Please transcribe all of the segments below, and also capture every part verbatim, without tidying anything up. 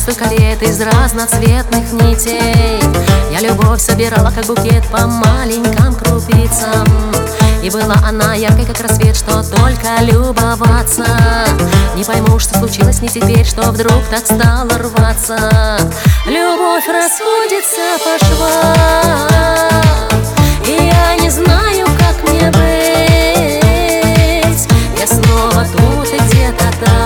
столько лет из разноцветных нитей. Я любовь собирала, как букет, по маленьким крупицам. И была она яркой, как рассвет, что только любоваться. Не пойму, что случилось не теперь, что вдруг так стало рваться. Любовь расходится по швам, и я не знаю, как мне быть. Я снова тут и где-то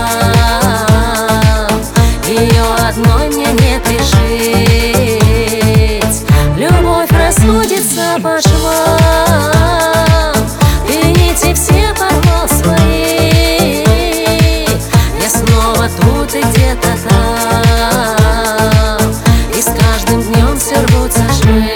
там, ее одной мне не прижить. Любовь расходится по швам, и нити все порвал свои. Я снова тут и где-то там, и с каждым днем все рвутся швы.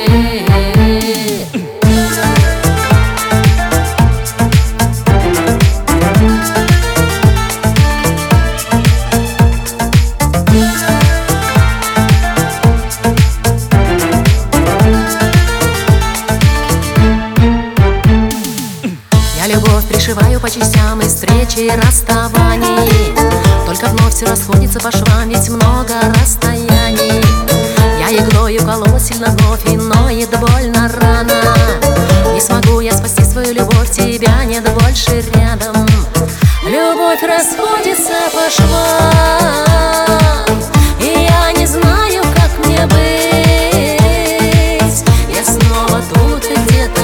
Любовь пришиваю по частям из встречи и расставаний. Только вновь все расходится по швам, ведь много расстояний. Я иглою колола сильно вновь, и ноет больно рано. Не смогу я спасти свою любовь, тебя нет больше рядом. Любовь расходится по швам, и я не знаю, как мне быть. Я снова тут и где-то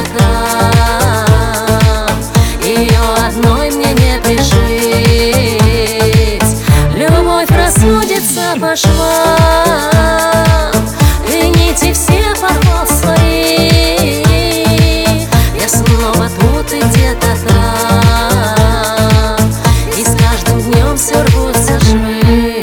там, ее одной мне не прижить. Любовь расходится по швам, и нити все порвал свои. Я снова тут и где-то там, и с каждым днем все рвутся швы.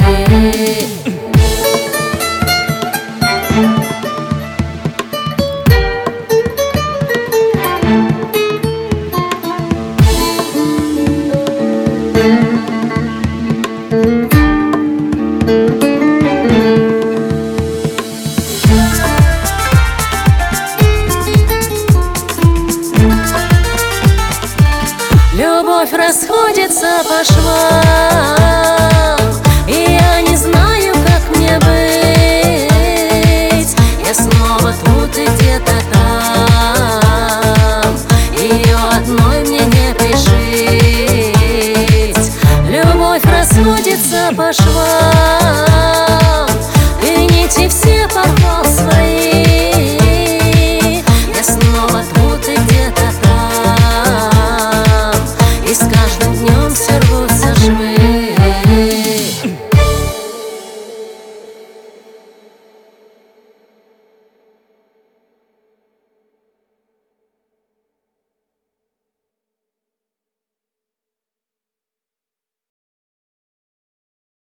Любовь расходится по швам, и я не знаю, как мне быть. Я снова тут и где-то там, ее одной мне не прижить. Любовь расходится по швам, и нити все порвал свои. Я снова тут и где-то там, и с каждым днем все рвутся швы.